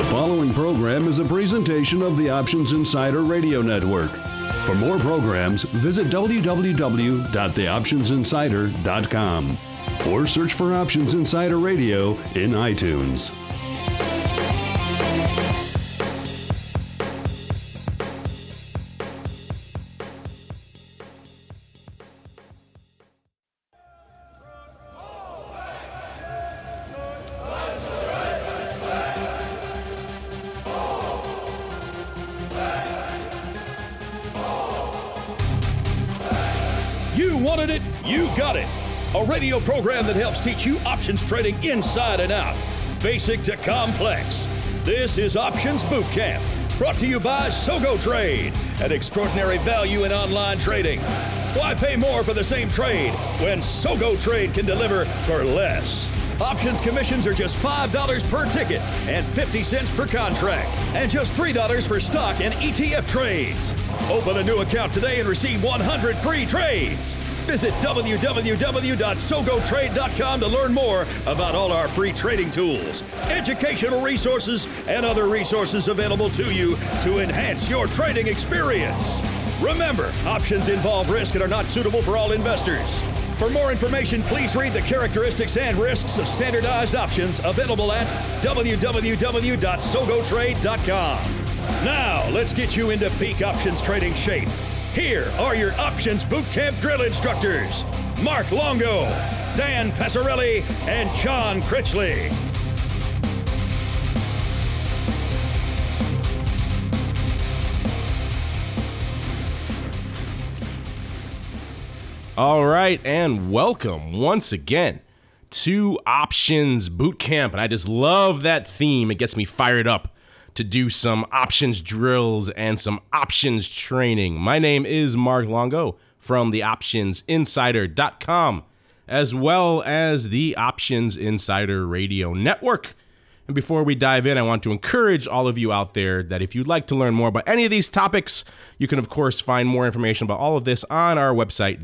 following program is a presentation of the Options Insider Radio Network. For more programs, visit www.theoptionsinsider.com or search for Options Insider Radio in iTunes. A radio program that helps teach you options trading inside and out, basic to complex. This is Options Boot Camp, brought to you by Sogo Trade, an extraordinary value in online trading. Why pay more for the same trade when Sogo Trade can deliver for less? Options commissions are just $5 per ticket and 50 cents per contract, and just $3 for stock and ETF trades. Open a new account today and receive 100 free trades. Visit www.sogotrade.com to learn more about all our free trading tools, educational resources, and other resources available to you to enhance your trading experience. Remember, options involve risk and are not suitable for all investors. For more information, please read the characteristics and risks of standardized options available at www.sogotrade.com. Now, let's get you into peak options trading shape. Here are your Options Boot Camp drill instructors, Mark Longo, Dan Passarelli, and John Critchley. All right, and welcome once again to Options Boot Camp. And I just love that theme. It gets me fired up to do some options drills and some options training. My name is Mark Longo from the OptionsInsider.com, as well as the Options Insider Radio Network. And before we dive in, I want to encourage all of you out there that if you'd like to learn more about any of these topics, you can, of course, find more information about all of this on our website,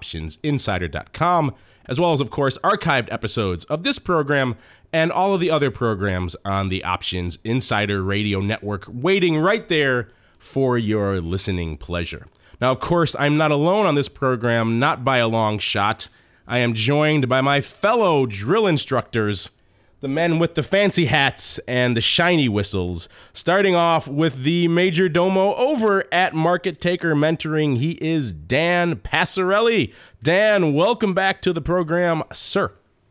theoptionsinsider.com, as well as, of course, archived episodes of this program and all of the other programs on the Options Insider Radio Network waiting right there for your listening pleasure. Now, of course, I'm not alone on this program, not by a long shot. I am joined by my fellow drill instructors, the men with the fancy hats and the shiny whistles, starting off with the major domo over at Market Taker Mentoring. He is Dan Passarelli. Dan, welcome back to the program, sir.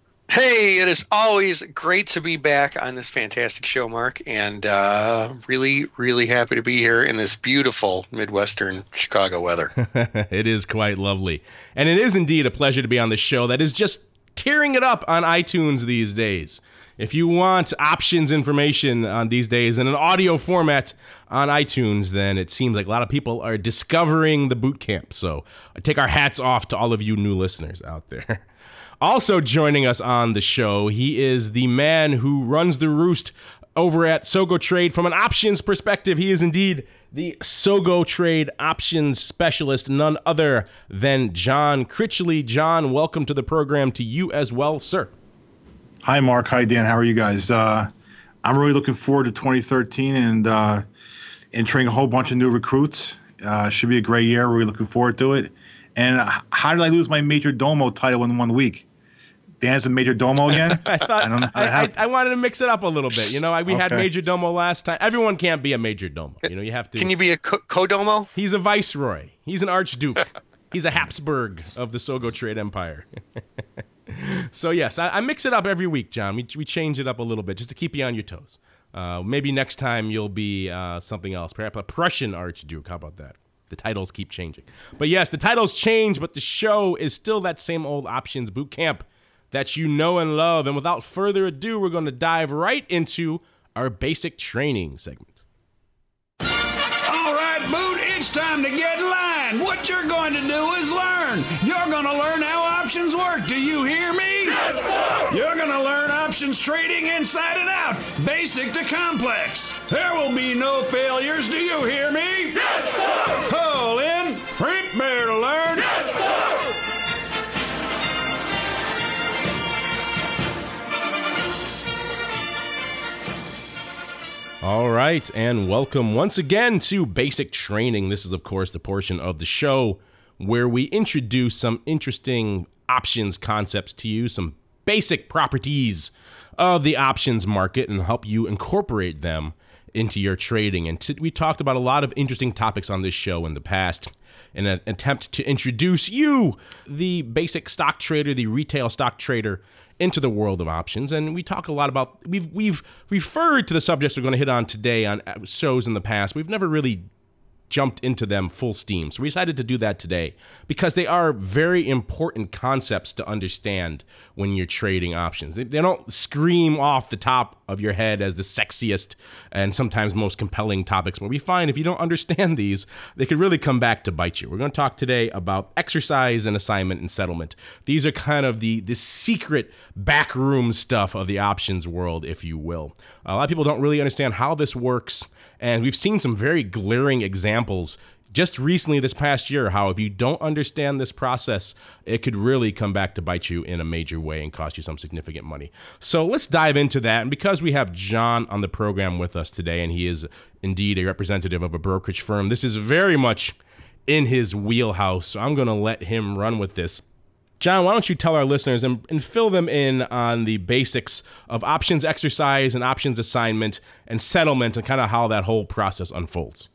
Hey, it is always great to be back on this fantastic show, Mark, and really, really happy to be here in this beautiful Midwestern Chicago weather. It is quite lovely. And it is indeed a pleasure to be on the show that is just tearing it up on iTunes these days. If you want options information on these days in an audio format on iTunes, then it seems like a lot of people are discovering the boot camp. So I take our hats off to all of you new listeners out there. Also joining us on the show, he is the man who runs the roost over at Sogo Trade. From an options perspective, he is indeed the Sogo Trade options specialist, none other than John Critchley. John, welcome to the program to you as well, sir. Hi, Mark. Hi, Dan. How are you guys? I'm really looking forward to 2013 and entering a whole bunch of new recruits. Should be a great year. Really looking forward to it. And how did I lose my Major Domo title in 1 week? Dan's a Major Domo again? I don't know. I wanted to mix it up a little bit. You know, we had Major Domo last time. Everyone can't be a Major Domo. You know, you have to. Can you be a co-domo? He's a viceroy. He's an archduke. He's a Habsburg of the Sogo Trade Empire. So, yes, I mix it up every week, John. We change it up a little bit just to keep you on your toes. Maybe next time you'll be something else, perhaps a Prussian archduke. How about that? The titles keep changing. But, yes, the titles change, but the show is still that same old Options Boot Camp that you know and love. And without further ado, we're going to dive right into our basic training segment. All right, Boot, it's time to get in line. What you're going to do is learn. You're going to learn how options work. Do you hear me? Yes, sir. You're going to learn options trading inside and out, basic to complex. There will be no failures. Do you hear me? Yes, sir. Call in. Prepare to learn. Yes, sir. All right, and welcome once again to Basic Training. This is, of course, the portion of the show where we introduce some interesting options concepts to you, some basic properties of the options market, and help you incorporate them into your trading. And we talked about a lot of interesting topics on this show in the past in an attempt to introduce you, the basic stock trader, the retail stock trader, into the world of options. And we talk a lot about, we've referred to the subjects we're going to hit on today on shows in the past. We've never really jumped into them full steam. So we decided to do that today because they are very important concepts to understand when you're trading options. They don't scream off the top of your head as the sexiest and sometimes most compelling topics, but we find if you don't understand these, they could really come back to bite you. We're going to talk today about exercise and assignment and settlement. These are kind of the secret backroom stuff of the options world, if you will. A lot of people don't really understand how this works, and we've seen some very glaring examples just recently this past year how if you don't understand this process, it could really come back to bite you in a major way and cost you some significant money. So let's dive into that. And because we have John on the program with us today, and he is indeed a representative of a brokerage firm, this is very much in his wheelhouse. So I'm going to let him run with this. John, why don't you tell our listeners and fill them in on the basics of options exercise and options assignment and settlement and kind of how that whole process unfolds?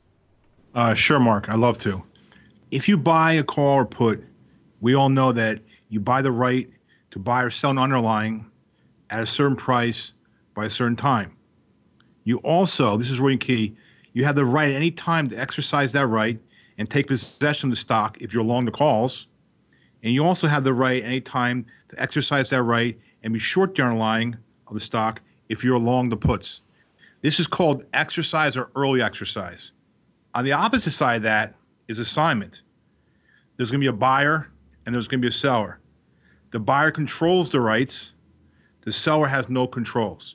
Sure, Mark. I'd love to. If you buy a call or put, we all know that you buy the right to buy or sell an underlying at a certain price by a certain time. You also, this is really key, you have the right at any time to exercise that right and take possession of the stock if you're long the calls. And you also have the right at any time to exercise that right and be short the underlying of the stock if you're long the puts. This is called exercise or early exercise. On the opposite side of that is assignment. There's going to be a buyer and there's going to be a seller. The buyer controls the rights. The seller has no controls.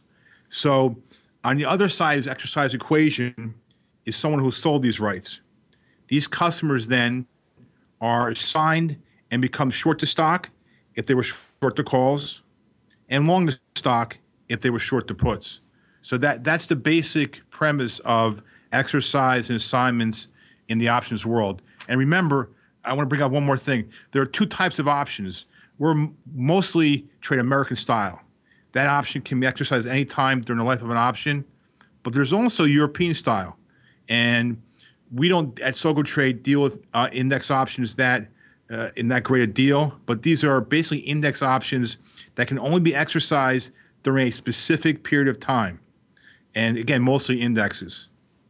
So on the other side of the exercise equation is someone who sold these rights. These customers then are assigned and become short the stock if they were short the calls, and long the stock if they were short the puts. So that's the basic premise of exercise and assignments in the options world. And remember, I want to bring up one more thing. There are two types of options. We're mostly trade American style. That option can be exercised any time during the life of an option, but there's also European style. And we don't at Sogo Trade deal with index options that in that great a deal, but these are basically index options that can only be exercised during a specific period of time. And again, mostly indexes.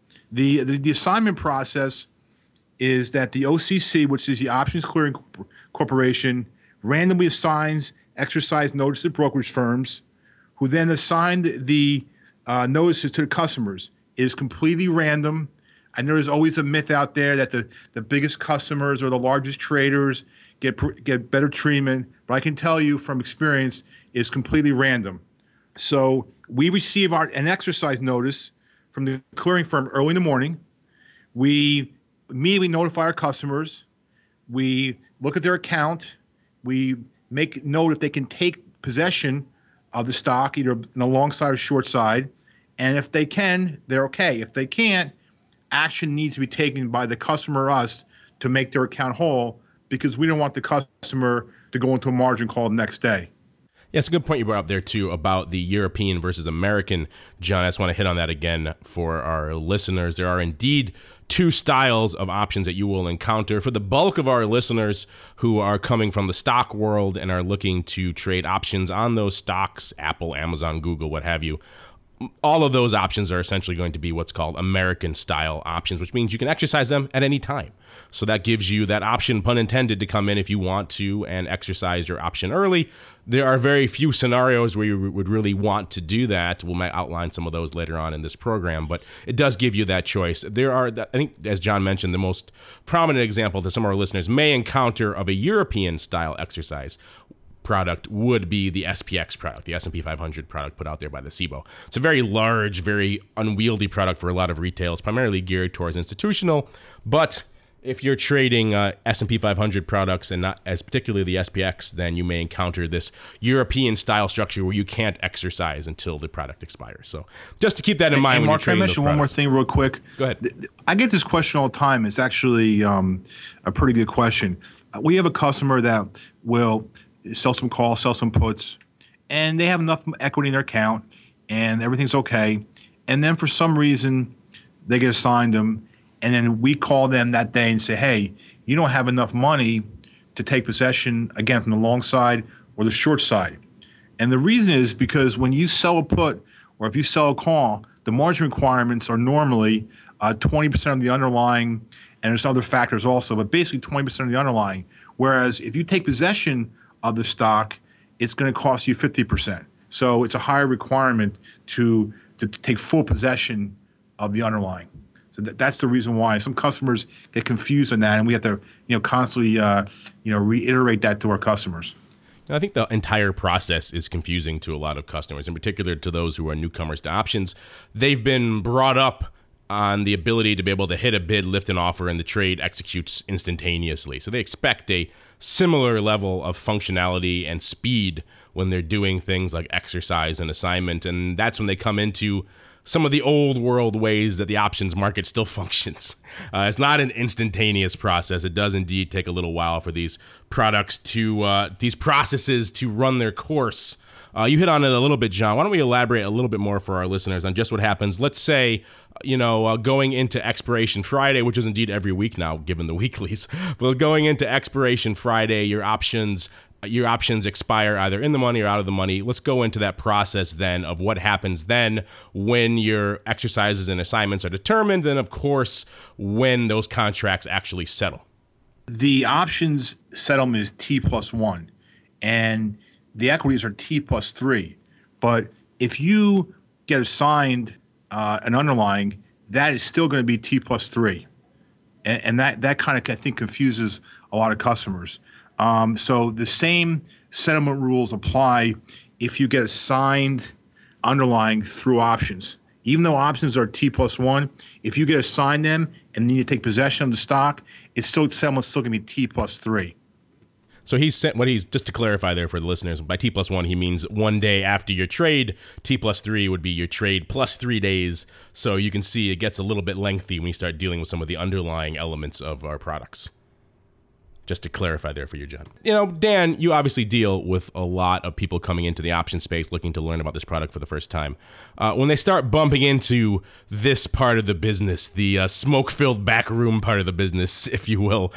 The assignment process is that the OCC, which is the Options Clearing Corporation, randomly assigns exercise notices to brokerage firms, who then assign the notices to the customers. It is completely random. I know there's always a myth out there that the biggest customers or the largest traders get better treatment, but I can tell you from experience, it's completely random. So we receive an exercise notice from the clearing firm early in the morning. We immediately notify our customers. We look at their account. We make note if they can take possession of the stock, either on the long side or short side. And if they can, they're okay. If they can't, action needs to be taken by the customer or us to make their account whole, because we don't want the customer to go into a margin call the next day. Yeah, it's a good point you brought up there, too, about the European versus American. John, I just want to hit on that again for our listeners. There are indeed two styles of options that you will encounter. For the bulk of our listeners who are coming from the stock world and are looking to trade options on those stocks, Apple, Amazon, Google, what have you, all of those options are essentially going to be what's called American-style options, which means you can exercise them at any time. So that gives you that option, pun intended, to come in if you want to and exercise your option early. There are very few scenarios where you would really want to do that. We might outline some of those later on in this program, but it does give you that choice. There are, I think, as John mentioned, the most prominent example that some of our listeners may encounter of a European-style exercise product would be the SPX product, the S&P 500 product put out there by the SIBO. It's a very large, very unwieldy product for a lot of retail. It's primarily geared towards institutional, but If you're trading S&P 500 products and not as particularly the SPX, then you may encounter this European style structure where you can't exercise until the product expires. So just to keep that in mind when Mark, you're trading can I mention one more thing real quick? Go ahead. I get this question all the time. It's actually a pretty good question. We have a customer that will sell some calls, sell some puts, and they have enough equity in their account, and everything's okay. And then for some reason, they get assigned them. And then we call them that day and say, hey, you don't have enough money to take possession, again, from the long side or the short side. And the reason is because when you sell a put or if you sell a call, the margin requirements are normally 20% of the underlying, and there's other factors also, but basically 20% of the underlying. Whereas if you take possession of the stock, it's going to cost you 50%. So it's a higher requirement to take full possession of the underlying. So that's the reason why some customers get confused on that, and we have to, constantly, reiterate that to our customers. I think the entire process is confusing to a lot of customers, in particular to those who are newcomers to options. They've been brought up on the ability to be able to hit a bid, lift an offer, and the trade executes instantaneously. So they expect a similar level of functionality and speed when they're doing things like exercise and assignment, and that's when they come into some of the old world ways that the options market still functions. It's not an instantaneous process. It does indeed take a little while for these products to, these processes to run their course. You hit on it a little bit, John. Why don't we elaborate a little bit more for our listeners on just what happens? Let's say, going into expiration Friday, which is indeed every week now, given the weeklies, but going into expiration Friday, your options expire either in the money or out of the money. Let's go into that process then of what happens then when your exercises and assignments are determined, and of course, when those contracts actually settle. The options settlement is T+1, and the equities are T+3. But if you get assigned an underlying, that is still going to be T+3. And that kind of, I think, confuses a lot of customers. So the same settlement rules apply if you get assigned underlying through options. Even though options are T+1, if you get assigned them and then you take possession of the stock, settlement's still going to be T+3. So just to clarify there for the listeners, by T+1 he means 1 day after your trade. T+3 would be your trade plus 3 days. So you can see it gets a little bit lengthy when you start dealing with some of the underlying elements of our products. Just to clarify there for you, John. Dan, you obviously deal with a lot of people coming into the option space looking to learn about this product for the first time. When they start bumping into this part of the business, the smoke-filled backroom part of the business, if you will,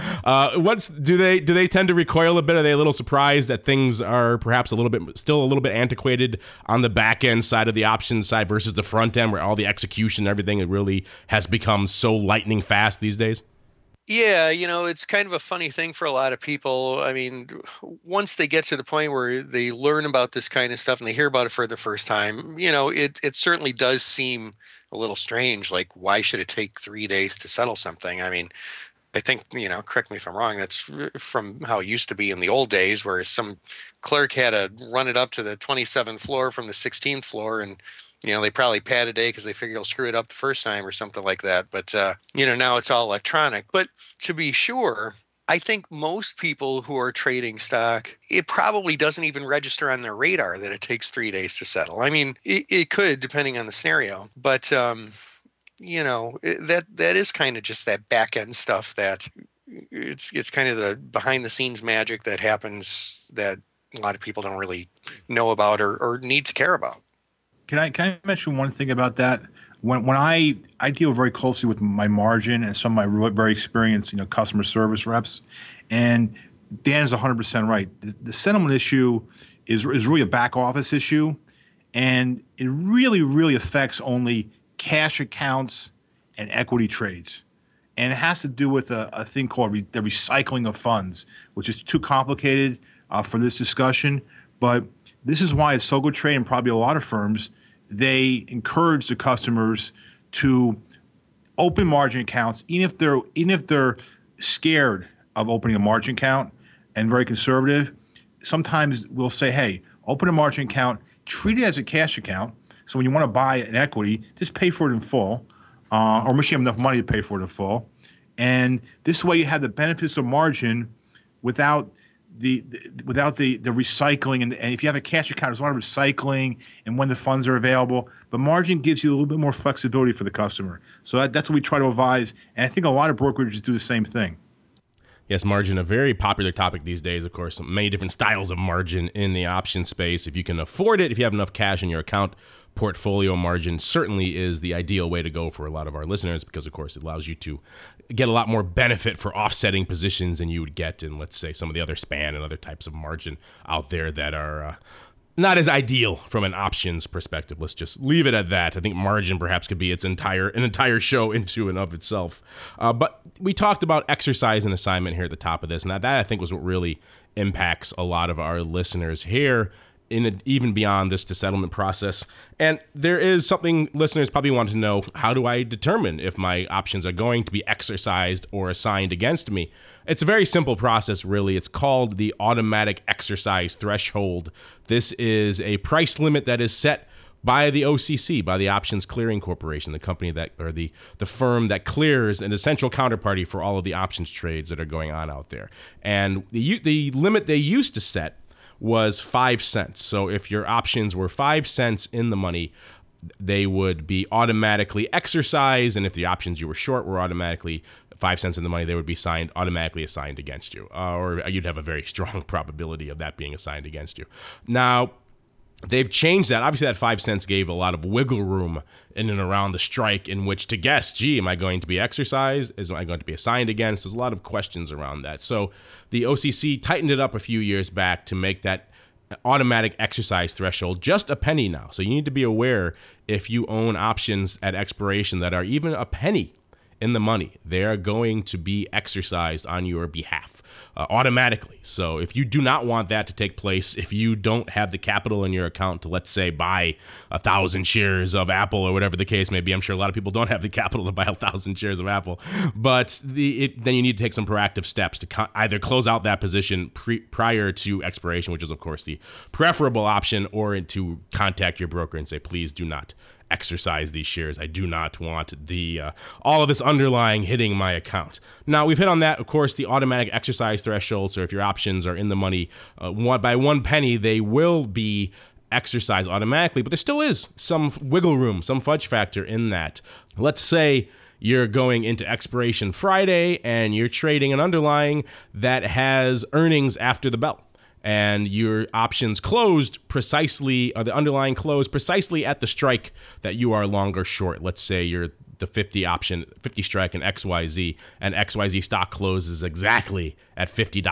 do they tend to recoil a bit? Are they a little surprised that things are perhaps still a little bit antiquated on the back end side of the option side versus the front end, where all the execution and everything really has become so lightning fast these days? Yeah, it's kind of a funny thing for a lot of people. I mean, once they get to the point where they learn about this kind of stuff and they hear about it for the first time, it certainly does seem a little strange. Like, why should it take 3 days to settle something? I mean, I think, correct me if I'm wrong, that's from how it used to be in the old days, where some clerk had to run it up to the 27th floor from the 16th floor, and they probably pad a day because they figure they'll screw it up the first time or something like that. But, now it's all electronic. But to be sure, I think most people who are trading stock, it probably doesn't even register on their radar that it takes 3 days to settle. I mean, it could, depending on the scenario. But, that is kind of just that back end stuff that it's kind of the behind the scenes magic that happens that a lot of people don't really know about or need to care about. Can I mention one thing about that? When I deal very closely with my margin and some of my very experienced customer service reps, and Dan is 100% right. The settlement issue is really a back office issue, and it really, really affects only cash accounts and equity trades. And it has to do with a thing called the recycling of funds, which is too complicated for this discussion. But this is why at Sogo Trade and probably a lot of firms, they encourage the customers to open margin accounts, even if they're scared of opening a margin account and very conservative. Sometimes we'll say, hey, open a margin account, treat it as a cash account. So when you want to buy an equity, just pay for it in full, or make sure you have enough money to pay for it in full. And this way you have the benefits of margin without the recycling. And if you have a cash account, there's a lot of recycling and when the funds are available. But margin gives you a little bit more flexibility for the customer. So that's what we try to advise. And I think a lot of brokerages do the same thing. Yes, margin, a very popular topic these days, of course. Many different styles of margin in the option space. If you can afford it, if you have enough cash in your account, portfolio margin certainly is the ideal way to go for a lot of our listeners because, of course, it allows you to get a lot more benefit for offsetting positions than you would get in, let's say, some of the other span and other types of margin out there that are not as ideal from an options perspective. Let's just leave it at that. I think margin perhaps could be an entire show into and of itself. But we talked about exercise and assignment here at the top of this, and that I think was what really impacts a lot of our listeners here, even beyond this to settlement process. And there is something listeners probably want to know: how do I determine if my options are going to be exercised or assigned against me? It's a very simple process, really. It's called the automatic exercise threshold. This is a price limit that is set by the OCC, by the Options Clearing Corporation, the company that, or the firm that clears an essential counterparty for all of the options trades that are going on out there. And the limit they used to set was 5 cents. So if your options were 5 cents in the money, they would be automatically exercised, and if the options you were short were automatically 5 cents in the money, they would be automatically assigned against you, or you'd have a very strong probability of that being assigned against you. Now, they've changed that. Obviously, that 5 cents gave a lot of wiggle room in and around the strike in which to guess, gee, am I going to be exercised? Am I going to be assigned against? There's a lot of questions around that. So the OCC tightened it up a few years back to make that automatic exercise threshold just a penny now. So you need to be aware, if you own options at expiration that are even a penny in the money, they are going to be exercised on your behalf automatically. So if you do not want that to take place, if you don't have the capital in your account to, let's say, buy 1,000 shares of Apple or whatever the case may be, I'm sure a lot of people don't have the capital to buy 1,000 shares of Apple, but then you need to take some proactive steps to either close out that position prior to expiration, which is, of course, the preferable option, or to contact your broker and say, please do not exercise these shares. I do not want all of this underlying hitting my account. Now, we've hit on that, of course, the automatic exercise threshold. So if your options are in the money by 1 penny, they will be exercised automatically, but there still is some wiggle room, some fudge factor in that. Let's say you're going into expiration Friday and you're trading an underlying that has earnings after the bell, and your options closed precisely, or the underlying closed precisely at the strike that you are long or short. Let's say you're the 50 strike in XYZ, and XYZ stock closes exactly at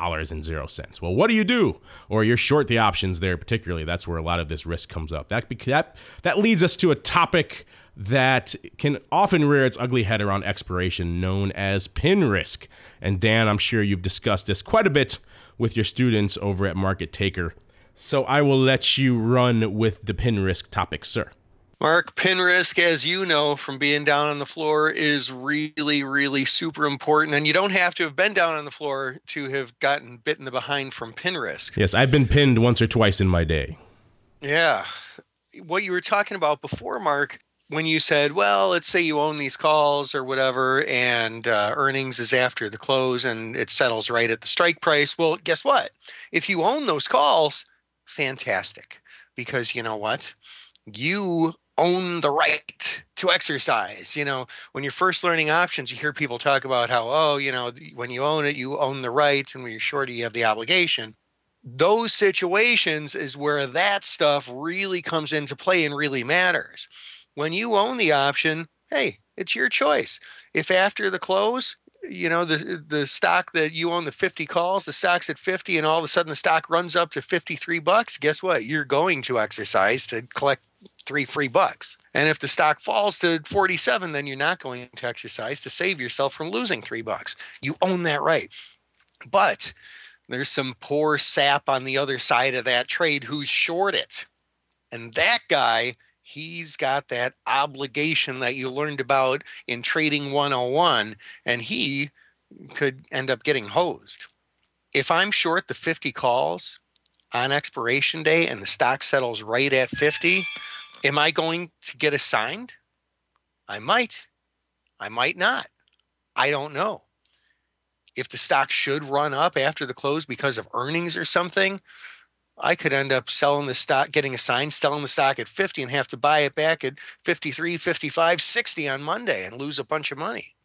$50.00. Well, what do you do? Or you're short the options there particularly. That's where a lot of this risk comes up. That leads us to a topic that can often rear its ugly head around expiration, known as pin risk. And Dan, I'm sure you've discussed this quite a bit with your students over at Market Taker. So I will let you run with the pin risk topic, sir. Mark, pin risk, as you know from being down on the floor, is really, really super important. And you don't have to have been down on the floor to have gotten bit in the behind from pin risk. Yes, I've been pinned once or twice in my day. Yeah. What you were talking about before, Mark, when you said, well, let's say you own these calls or whatever, and earnings is after the close and it settles right at the strike price. Well, guess what? If you own those calls, fantastic. Because you know what? You own the right to exercise. You know, when you're first learning options, you hear people talk about how, when you own it, you own the right. And when you're short, you have the obligation. Those situations is where that stuff really comes into play and really matters. When you own the option, hey, it's your choice. If after the close, the stock that you own, the 50 calls, the stock's at 50 and all of a sudden the stock runs up to $53, guess what? You're going to exercise to collect $3 free. And if the stock falls to 47, then you're not going to exercise to save yourself from losing $3. You own that right. But there's some poor sap on the other side of that trade who's short it. And that guy, he's got that obligation that you learned about in Trading 101, and he could end up getting hosed. If I'm short the 50 calls on expiration day and the stock settles right at 50, am I going to get assigned? I might. I might not. I don't know. if the stock should run up after the close because of earnings or something, I could end up selling the stock, getting assigned, selling the stock at 50 and have to buy it back at 53, 55, 60 on Monday and lose a bunch of money.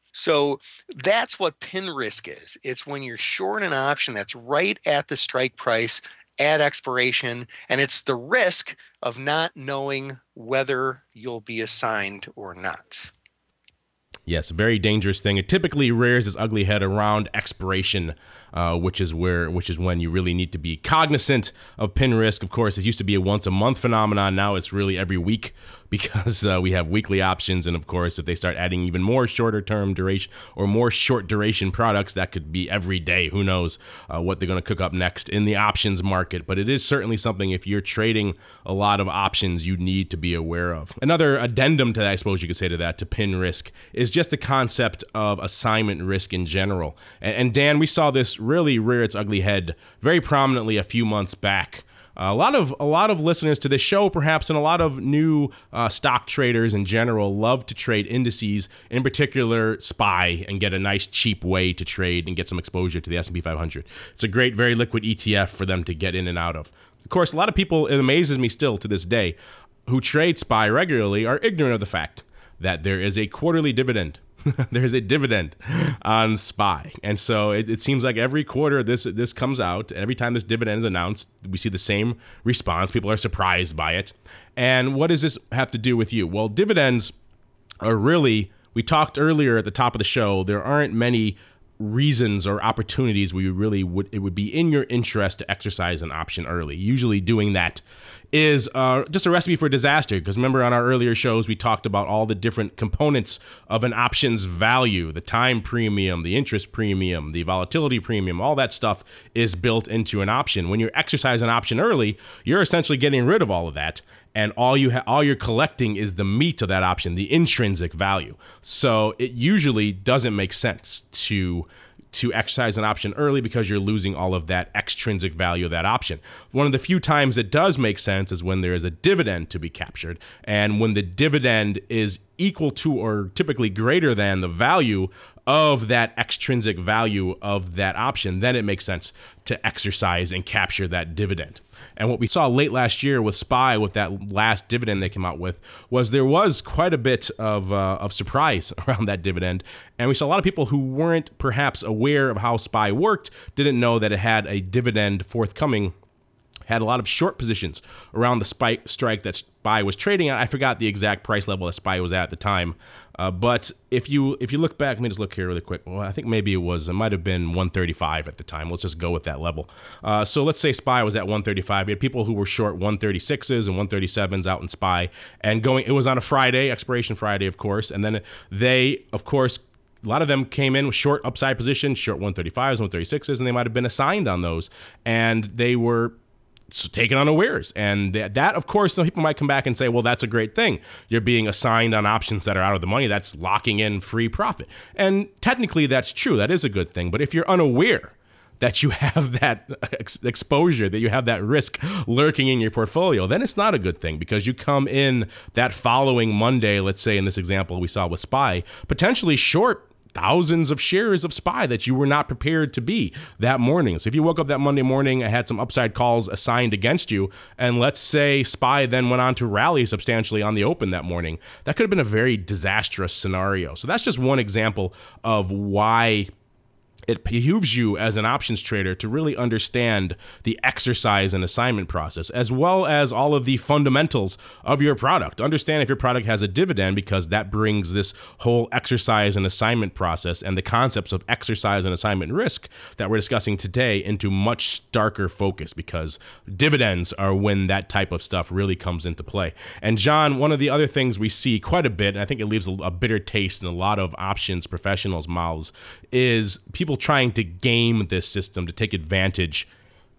So that's what pin risk is. It's when you're short an option that's right at the strike price at expiration, and it's the risk of not knowing whether you'll be assigned or not. Yes, a very dangerous thing. It typically rears its ugly head around expiration, which is when you really need to be cognizant of pin risk. Of course, it used to be a once a month phenomenon. Now it's really every week, because we have weekly options. And of course, if they start adding even more shorter term duration or more short duration products, that could be every day. Who knows what they're going to cook up next in the options market. But it is certainly something, if you're trading a lot of options, you need to be aware of. Another addendum to that, I suppose you could say, to that, to pin risk, is just the concept of assignment risk in general. And Dan, we saw this really rear its ugly head very prominently a few months back. A lot of listeners to this show, perhaps, and a lot of new stock traders in general love to trade indices, in particular SPY, and get a nice cheap way to trade and get some exposure to the S&P 500. It's a great, very liquid ETF for them to get in and out of. Of course, a lot of people, it amazes me still to this day, who trade SPY regularly are ignorant of the fact that there is a quarterly dividend. There's a dividend on SPY. And so it seems like every quarter this comes out. Every time this dividend is announced, we see the same response. People are surprised by it. And what does this have to do with you? Well, dividends are really, we talked earlier at the top of the show, there aren't many reasons or opportunities where it would be in your interest to exercise an option early. Usually doing that is just a recipe for disaster, because remember, on our earlier shows we talked about all the different components of an option's value: the time premium, the interest premium, the volatility premium. All that stuff is built into an option. When you exercise an option early, you're essentially getting rid of all of that, and all you're collecting is the meat of that option, the intrinsic value. So it usually doesn't make sense to exercise an option early, because you're losing all of that extrinsic value of that option. One of the few times it does make sense is when there is a dividend to be captured, and when the dividend is equal to or typically greater than the value of that extrinsic value of that option, then it makes sense to exercise and capture that dividend. And what we saw late last year with SPY, with that last dividend they came out with, was there was quite a bit of surprise around that dividend. And we saw a lot of people who weren't perhaps aware of how SPY worked, didn't know that it had a dividend forthcoming, had a lot of short positions around the strike that SPY was trading at. I forgot the exact price level that SPY was at the time. But if you look back, let me just look here really quick. Well, I think maybe it might have been 135 at the time. Let's just go with that level. So let's say SPY was at 135. You had people who were short 136s and 137s out in SPY, and it was on a Friday, expiration Friday, of course. And then they, of course, a lot of them came in with short upside positions, short 135s, 136s, and they might have been assigned on those. And they were taken unawares. And that, of course, some people might come back and say, well, that's a great thing. You're being assigned on options that are out of the money. That's locking in free profit. And technically, that's true. That is a good thing. But if you're unaware that you have that exposure, that you have that risk lurking in your portfolio, then it's not a good thing, because you come in that following Monday, let's say in this example we saw with SPY, potentially short thousands of shares of SPY that you were not prepared to be that morning. So if you woke up that Monday morning and had some upside calls assigned against you, and let's say SPY then went on to rally substantially on the open that morning, that could have been a very disastrous scenario. So that's just one example of why it behooves you as an options trader to really understand the exercise and assignment process, as well as all of the fundamentals of your product. Understand if your product has a dividend, because that brings this whole exercise and assignment process and the concepts of exercise and assignment risk that we're discussing today into much starker focus, because dividends are when that type of stuff really comes into play. And John, one of the other things we see quite a bit, and I think it leaves a bitter taste in a lot of options professionals' mouths, is people trying to game this system to take advantage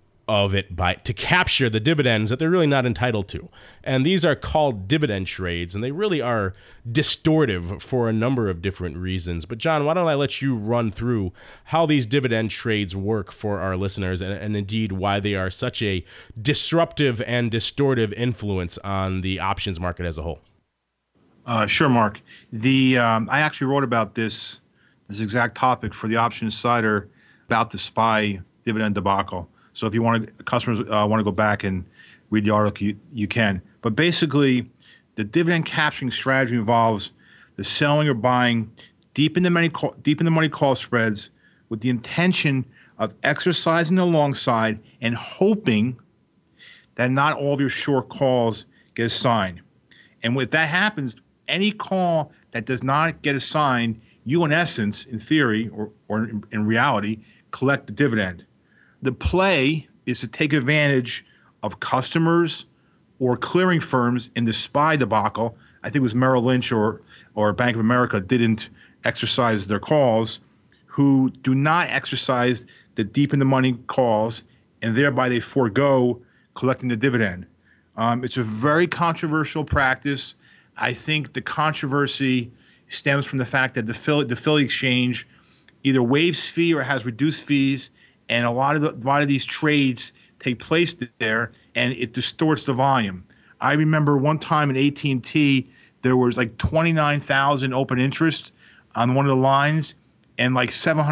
of it to capture the dividends that they're really not entitled to. And these are called dividend trades, and they really are distortive for a number of different reasons. But John, why don't I let you run through how these dividend trades work for our listeners, and indeed why they are such a disruptive and distortive influence on the options market as a whole. Sure, Mark. I actually wrote about this this exact topic for the Option Insider about the SPY dividend debacle. So if you customers want to go back and read the article, you can. But basically, the dividend capturing strategy involves the selling or buying deep in the money call spreads with the intention of exercising the long side and hoping that not all of your short calls get assigned. And when that happens, any call that does not get assigned, you in essence, in theory or in reality, collect the dividend. The play is to take advantage of customers or clearing firms in the SPY debacle. I think it was Merrill Lynch or Bank of America didn't exercise their calls, who do not exercise the deep in the money calls, and thereby they forego collecting the dividend. It's a very controversial practice. I think the controversy stems from the fact that the Philly Exchange either waives fee or has reduced fees, and a lot of these trades take place there, and it distorts the volume. I remember one time in AT&T, there was like 29,000 open interest on one of the lines, and like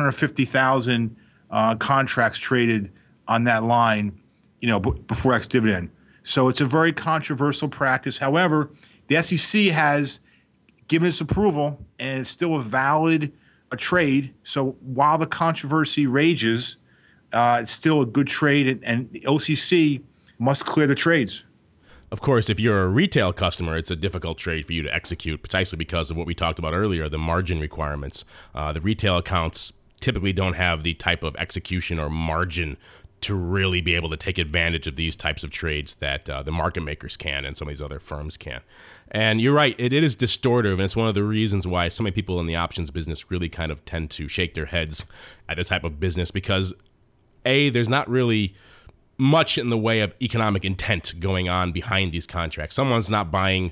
750,000 contracts traded on that line, before ex-dividend. So it's a very controversial practice. However, the SEC has given its approval, and it's still a valid trade. So while the controversy rages, it's still a good trade, and the OCC must clear the trades. Of course, if you're a retail customer, it's a difficult trade for you to execute precisely because of what we talked about earlier, the margin requirements. The retail accounts typically don't have the type of execution or margin to really be able to take advantage of these types of trades that the market makers can and some of these other firms can. And you're right, it is distortive, and it's one of the reasons why so many people in the options business really kind of tend to shake their heads at this type of business because, A, there's not really much in the way of economic intent going on behind these contracts. Someone's not buying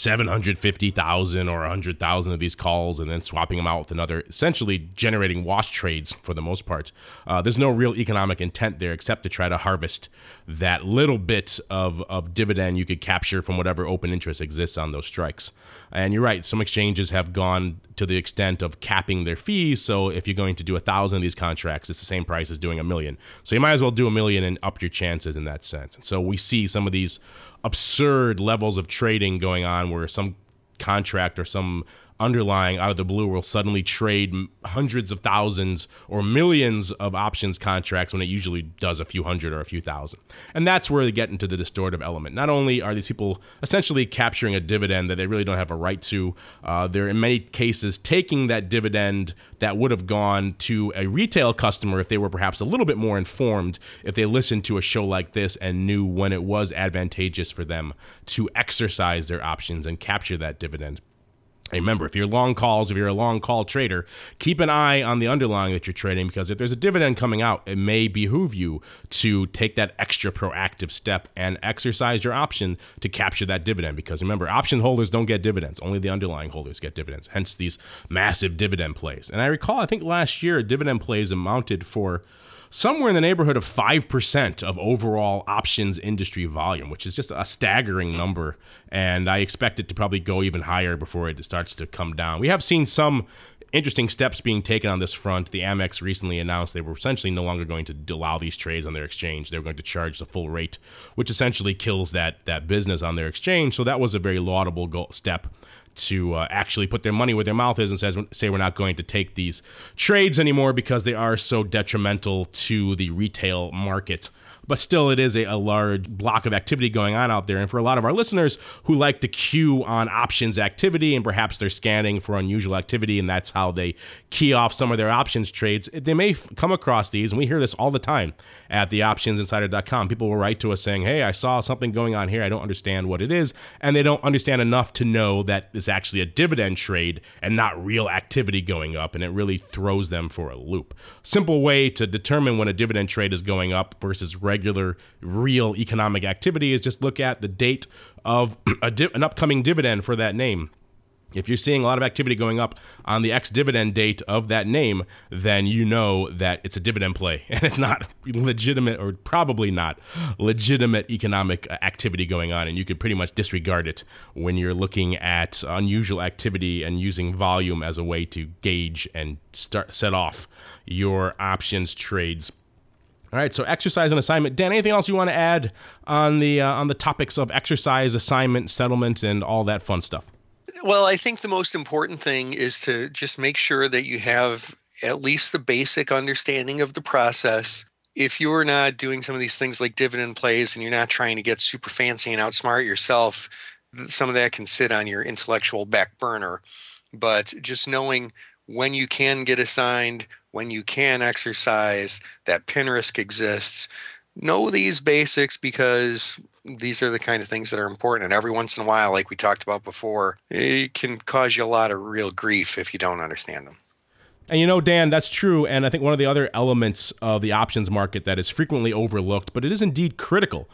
750,000 or 100,000 of these calls and then swapping them out with another, essentially generating wash trades for the most part. There's no real economic intent there except to try to harvest that little bit of dividend you could capture from whatever open interest exists on those strikes. And you're right, some exchanges have gone to the extent of capping their fees. So if you're going to do 1,000 of these contracts, it's the same price as doing 1 million. So you might as well do 1 million and up your chances in that sense. And so we see some of these absurd levels of trading going on where some contract or some underlying out of the blue will suddenly trade hundreds of thousands or millions of options contracts when it usually does a few hundred or a few thousand. And that's where they get into the distortive element. Not only are these people essentially capturing a dividend that they really don't have a right to, they're in many cases taking that dividend that would have gone to a retail customer if they were perhaps a little bit more informed, if they listened to a show like this and knew when it was advantageous for them to exercise their options and capture that dividend. Remember, if you're long calls, if you're a long call trader, keep an eye on the underlying that you're trading, because if there's a dividend coming out, it may behoove you to take that extra proactive step and exercise your option to capture that dividend. Because remember, option holders don't get dividends. Only the underlying holders get dividends, hence these massive dividend plays. And I recall, I think last year, dividend plays amounted for somewhere in the neighborhood of 5% of overall options industry volume, which is just a staggering number. And I expect it to probably go even higher before it starts to come down. We have seen some interesting steps being taken on this front. The Amex recently announced they were essentially no longer going to allow these trades on their exchange. They were going to charge the full rate, which essentially kills that business on their exchange. So that was a very laudable step to actually put their money where their mouth is and say we're not going to take these trades anymore because they are so detrimental to the retail market. But still, it is a large block of activity going on out there. And for a lot of our listeners who like to queue on options activity, and perhaps they're scanning for unusual activity, and that's how they key off some of their options trades, they may come across these, and we hear this all the time at theoptionsinsider.com. People will write to us saying, hey, I saw something going on here. I don't understand what it is. And they don't understand enough to know that it's actually a dividend trade and not real activity going up, and it really throws them for a loop. Simple way to determine when a dividend trade is going up versus regular, real economic activity is just look at the date of an upcoming dividend for that name. If you're seeing a lot of activity going up on the ex-dividend date of that name, then you know that it's a dividend play and it's not legitimate, or probably not legitimate economic activity going on, and you could pretty much disregard it when you're looking at unusual activity and using volume as a way to gauge and set off your options trades. All right, so exercise and assignment. Dan, anything else you want to add on the topics of exercise, assignment, settlement, and all that fun stuff? Well, I think the most important thing is to just make sure that you have at least the basic understanding of the process. If you're not doing some of these things like dividend plays and you're not trying to get super fancy and outsmart yourself, some of that can sit on your intellectual back burner. But just knowing when you can get assigned, when you can exercise, that pin risk exists. Know these basics, because these are the kind of things that are important. And every once in a while, like we talked about before, it can cause you a lot of real grief if you don't understand them. And Dan, that's true. And I think one of the other elements of the options market that is frequently overlooked, but it is indeed critical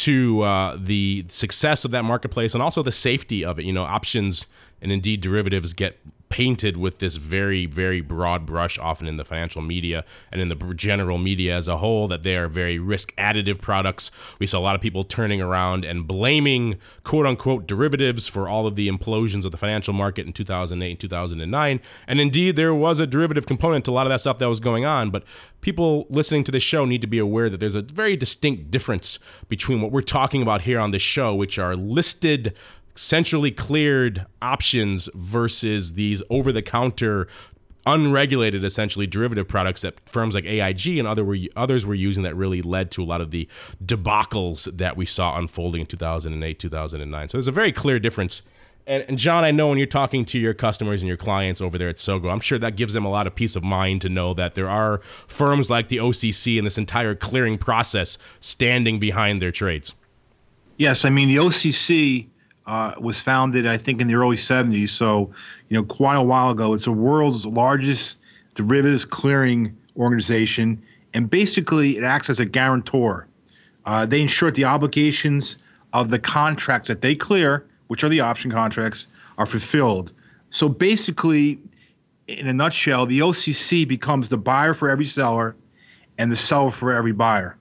to the success of that marketplace and also the safety of it. Options and indeed derivatives get painted with this very, very broad brush, often in the financial media and in the general media as a whole, that they are very risk additive products. We saw a lot of people turning around and blaming quote unquote derivatives for all of the implosions of the financial market in 2008 and 2009. And indeed, there was a derivative component to a lot of that stuff that was going on. But people listening to this show need to be aware that there's a very distinct difference between what we're talking about here on this show, which are listed, centrally cleared options, versus these over-the-counter, unregulated, essentially, derivative products that firms like AIG and others were using, that really led to a lot of the debacles that we saw unfolding in 2008, 2009. So there's a very clear difference. And John, I know when you're talking to your customers and your clients over there at Sogo, I'm sure that gives them a lot of peace of mind to know that there are firms like the OCC and this entire clearing process standing behind their trades. Yes, I mean, the OCC was founded, I think, in the early 70s, so quite a while ago. It's the world's largest derivatives clearing organization, and basically it acts as a guarantor. They ensure that the obligations of the contracts that they clear, which are the option contracts, are fulfilled. So basically, in a nutshell, the OCC becomes the buyer for every seller and the seller for every buyer.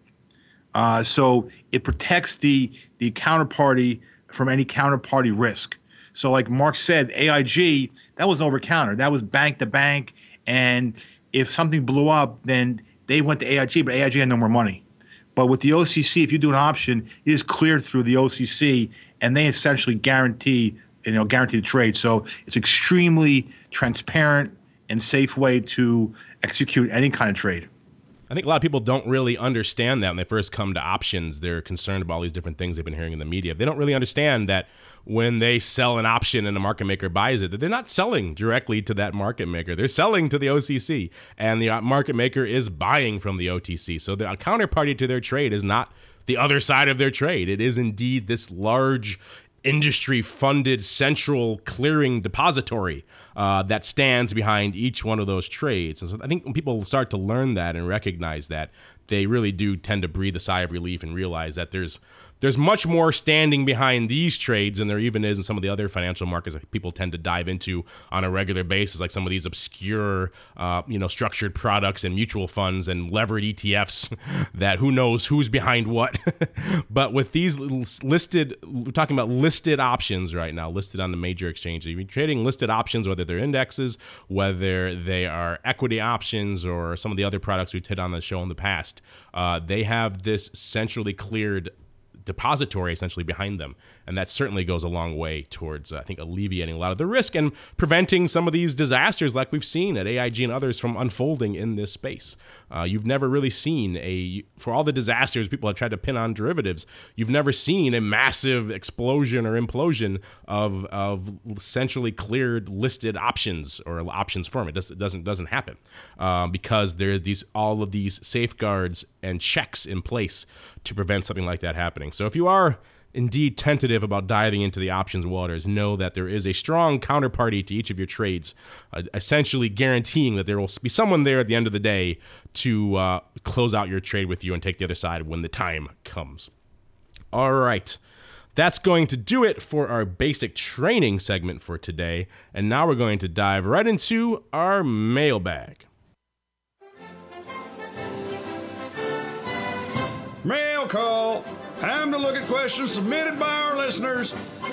So it protects the counterparty from any counterparty risk. So like Mark said, AIG, that was over-counter. That was bank to bank, and if something blew up, then they went to AIG, but AIG had no more money. But with the OCC, if you do an option, it is cleared through the OCC, and they essentially guarantee the trade. So it's extremely transparent and safe way to execute any kind of trade. I think a lot of people don't really understand that when they first come to options. They're concerned about all these different things they've been hearing in the media. They don't really understand that when they sell an option and a market maker buys it, that they're not selling directly to that market maker. They're selling to the OCC, and the market maker is buying from the OTC. So the counterparty to their trade is not the other side of their trade. It is indeed this large industry-funded central clearing depository that stands behind each one of those trades. And so I think when people start to learn that and recognize that, they really do tend to breathe a sigh of relief and realize that there's much more standing behind these trades than there even is in some of the other financial markets that people tend to dive into on a regular basis, like some of these obscure, structured products and mutual funds and levered ETFs that who knows who's behind what. But with these listed, we're talking about listed options right now, listed on the major exchanges. You're trading listed options, whether they're indexes, whether they are equity options, or some of the other products we've hit on the show in the past. They have this centrally cleared depository essentially behind them, and that certainly goes a long way towards I think alleviating a lot of the risk and preventing some of these disasters like we've seen at AIG and others from unfolding in this space. You've never really seen for all the disasters people have tried to pin on derivatives, you've never seen a massive explosion or implosion of centrally cleared listed options or options firm. It doesn't happen because there are all of these safeguards and checks in place to prevent something like that happening. So if you are indeed tentative about diving into the options waters, know that there is a strong counterparty to each of your trades, essentially guaranteeing that there will be someone there at the end of the day to close out your trade with you and take the other side when the time comes. All right. That's going to do it for our basic training segment for today. And now we're going to dive right into our mailbag. Mail call. Time to look at questions submitted by our listeners.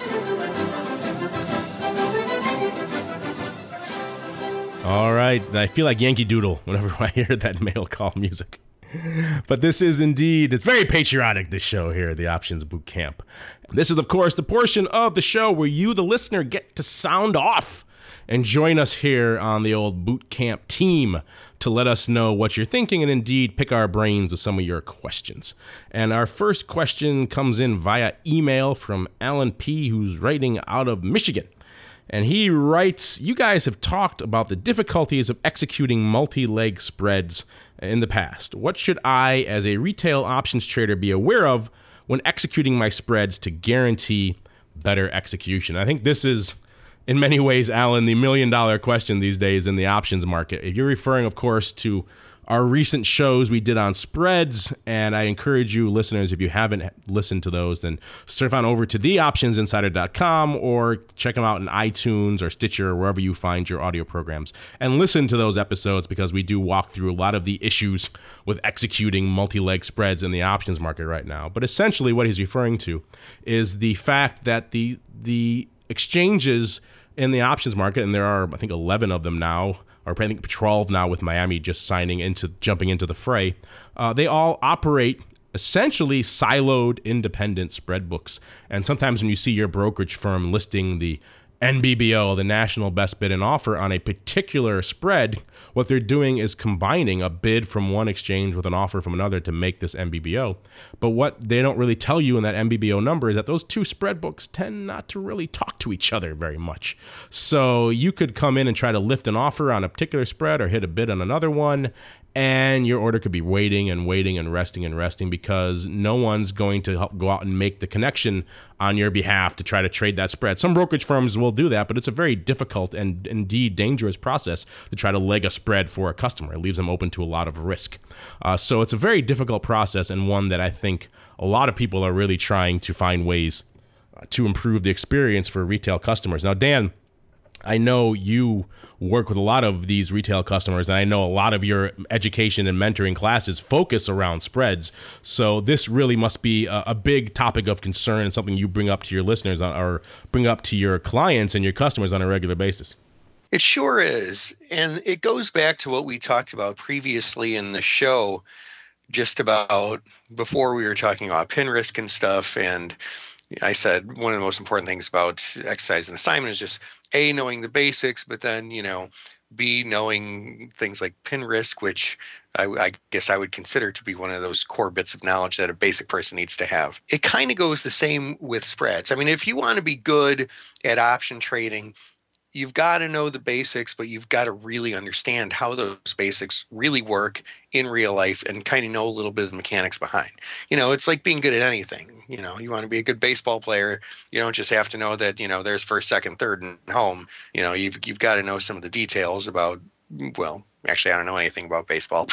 All right, I feel like Yankee Doodle whenever I hear that mail call music. But this is indeed, it's very patriotic, this show here, the Options Boot Camp. This is, of course, the portion of the show where you, the listener, get to sound off and join us here on the old boot camp team to let us know what you're thinking and indeed pick our brains with some of your questions. And our first question comes in via email from Alan P., who's writing out of Michigan. And he writes, you guys have talked about the difficulties of executing multi-leg spreads in the past. What should I, as a retail options trader, be aware of when executing my spreads to guarantee better execution? I think this is, in many ways, Alan, the million-dollar question these days in the options market. If you're referring, of course, to our recent shows we did on spreads, and I encourage you, listeners, if you haven't listened to those, then surf on over to theoptionsinsider.com or check them out in iTunes or Stitcher or wherever you find your audio programs, and listen to those episodes because we do walk through a lot of the issues with executing multi-leg spreads in the options market right now. But essentially what he's referring to is the fact that the exchanges in the options market, and there are, I think, 11 of them now, or I think 12 now with Miami just jumping into the fray, they all operate essentially siloed independent spread books. And sometimes when you see your brokerage firm listing the NBBO, the National Best Bid and Offer, on a particular spread, what they're doing is combining a bid from one exchange with an offer from another to make this NBBO. But what they don't really tell you in that NBBO number is that those two spread books tend not to really talk to each other very much. So you could come in and try to lift an offer on a particular spread or hit a bid on another one, and your order could be waiting and resting because no one's going to help go out and make the connection on your behalf to try to trade that spread. Some brokerage firms will do that, but it's a very difficult and indeed dangerous process to try to leg a spread for a customer. It leaves them open to a lot of risk. So it's a very difficult process, and one that I think a lot of people are really trying to find ways to improve the experience for retail customers. Now, Dan, I know you work with a lot of these retail customers, and I know a lot of your education and mentoring classes focus around spreads. So this really must be a big topic of concern and something you bring up to your listeners or bring up to your clients and your customers on a regular basis. It sure is. And it goes back to what we talked about previously in the show, just about before we were talking about pin risk and stuff. And I said one of the most important things about exercise and assignment is just A, knowing the basics, but then, B, knowing things like pin risk, which I guess I would consider to be one of those core bits of knowledge that a basic person needs to have. It kind of goes the same with spreads. I mean, if you want to be good at option trading, you've got to know the basics, but you've got to really understand how those basics really work in real life and kind of know a little bit of the mechanics behind. It's like being good at anything. You want to be a good baseball player. You don't just have to know that, there's first, second, third, and home. You've got to know some of the details about, well, actually, I don't know anything about baseball.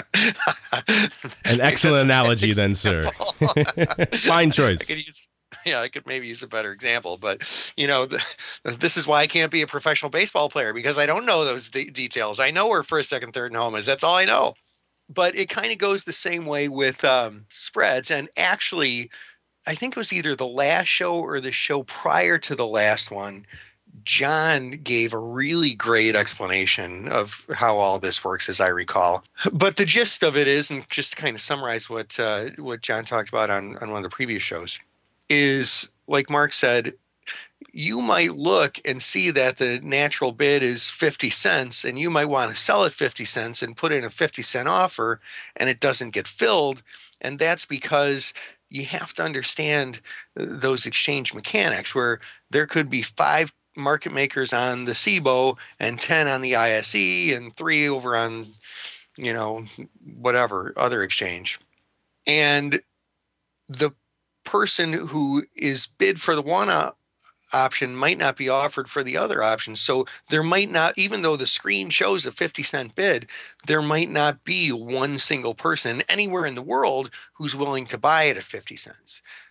An excellent analogy then, sir. Fine choice. I could maybe use a better example, but this is why I can't be a professional baseball player, because I don't know those details. I know where first, second, third, and home is. That's all I know. But it kind of goes the same way with spreads. And actually, I think it was either the last show or the show prior to the last one, John gave a really great explanation of how all this works, as I recall. But the gist of it is, and just to kind of summarize what John talked about on one of the previous shows, is, like Mark said, you might look and see that the natural bid is 50 cents, and you might want to sell it 50 cents and put in a 50-cent offer, and it doesn't get filled. And that's because you have to understand those exchange mechanics, where there could be 5 market makers on the CBOE and 10 on the ISE and 3 over on, whatever other exchange. And the person who is bid for the one option might not be offered for the other option. So there might not, even though the screen shows a 50-cent bid, there might not be one single person anywhere in the world who's willing to buy it at 50 cents.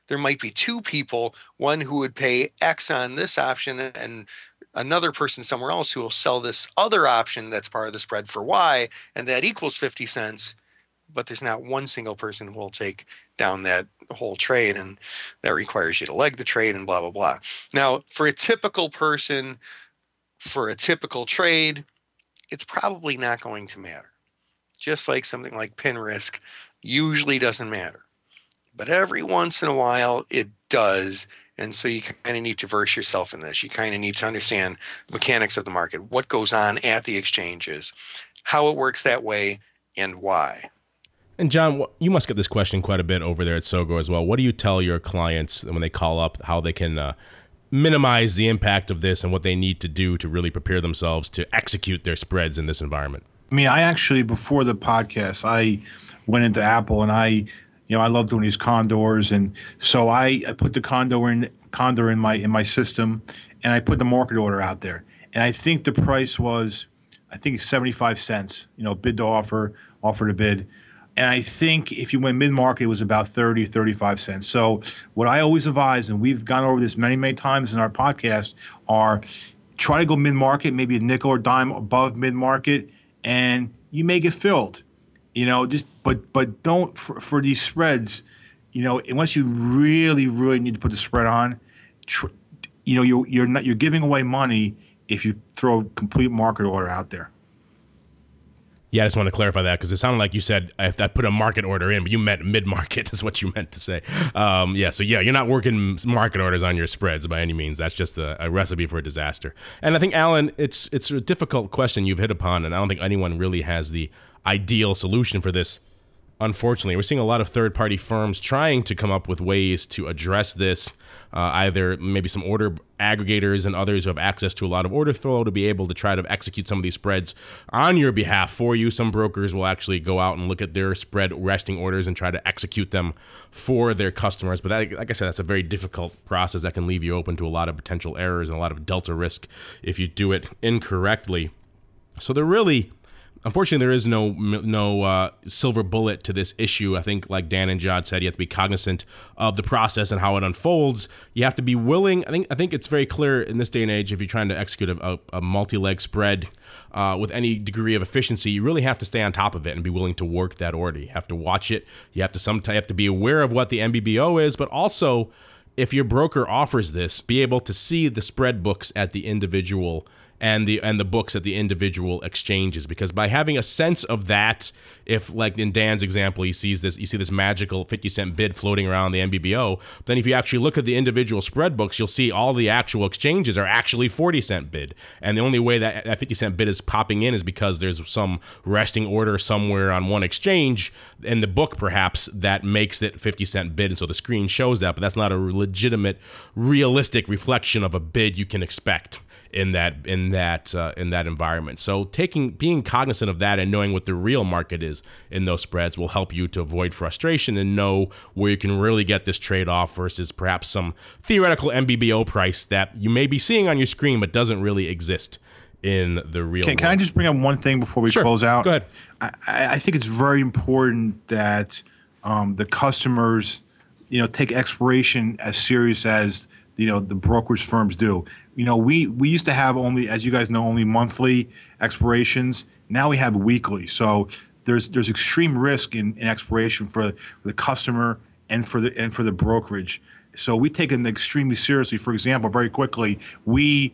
there might be two people, one who would pay X on this option and another person somewhere else who will sell this other option that's part of the spread for Y, and that equals 50 cents. But there's not one single person who will take down that whole trade, and that requires you to leg the trade and blah, blah, blah. Now, for a typical person, for a typical trade, it's probably not going to matter. Just like something like pin risk usually doesn't matter. But every once in a while, it does. And so you kind of need to verse yourself in this. You kind of need to understand the mechanics of the market, what goes on at the exchanges, how it works that way, and why. And John, you must get this question quite a bit over there at Sogo as well. What do you tell your clients when they call up, how they can minimize the impact of this and what they need to do to really prepare themselves to execute their spreads in this environment? I mean, I actually, before the podcast, I went into Apple, and I love doing these condors, and so I put the condor in my system, and I put the market order out there, and I think the price was, 75 cents, bid to offer to bid, and I think if you went mid-market, it was about 30, 35 cents. So what I always advise, and we've gone over this many, many times in our podcast, are try to go mid-market, maybe a nickel or dime above mid-market, and you may get filled. But don't for these spreads, unless you really, really need to put the spread on, you're giving away money if you throw a complete market order out there. Yeah, I just want to clarify that because it sounded like you said I put a market order in, but you meant mid-market is what you meant to say. You're not working market orders on your spreads by any means. That's just a recipe for a disaster. And I think, Alan, it's a difficult question you've hit upon, and I don't think anyone really has the ideal solution for this. Unfortunately, we're seeing a lot of third-party firms trying to come up with ways to address this, either maybe some order aggregators and others who have access to a lot of order flow to be able to try to execute some of these spreads on your behalf for you. Some brokers will actually go out and look at their spread resting orders and try to execute them for their customers. But like I said, that's a very difficult process that can leave you open to a lot of potential errors and a lot of delta risk if you do it incorrectly. So unfortunately, there is no silver bullet to this issue. I think, like Dan and John said, you have to be cognizant of the process and how it unfolds. You have to be willing. I think it's very clear in this day and age, if you're trying to execute a multi-leg spread with any degree of efficiency, you really have to stay on top of it and be willing to work that order. You have to watch it. You have to be aware of what the MBBO is, but also, if your broker offers this, be able to see the spread books at the individual and the books at the individual exchanges, because by having a sense of that, if like in Dan's example, you see this magical 50-cent bid floating around the MBBO, then if you actually look at the individual spread books, you'll see all the actual exchanges are actually 40-cent bid, and the only way that 50-cent bid is popping in is because there's some resting order somewhere on one exchange in the book perhaps that makes it 50-cent bid, and so the screen shows that, but that's not a legitimate, realistic reflection of a bid you can expect in that environment. So being cognizant of that and knowing what the real market is in those spreads will help you to avoid frustration and know where you can really get this trade-off versus perhaps some theoretical MBBO price that you may be seeing on your screen but doesn't really exist in the real world. Can I just bring up one thing before we close out? Go ahead. I think it's very important that the customers, take expiration as serious as the brokerage firms do. We used to have only, as you guys know, only monthly expirations. Now we have weekly. So there's extreme risk in expiration for the customer and for the brokerage. So we take it extremely seriously. For example, very quickly, we